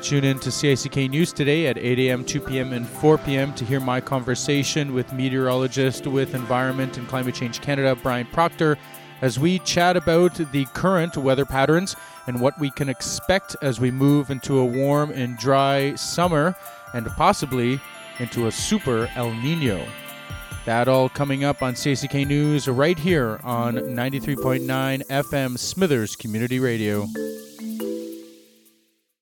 Tune in to CICK News today at 8 a.m., 2 p.m., and 4 p.m. to hear my conversation with meteorologist with Environment and Climate Change Canada, Brian Proctor, as we chat about the current weather patterns and what we can expect as we move into a warm and dry summer and possibly into a super El Nino. That all coming up on CICK News right here on 93.9 FM Smithers Community Radio.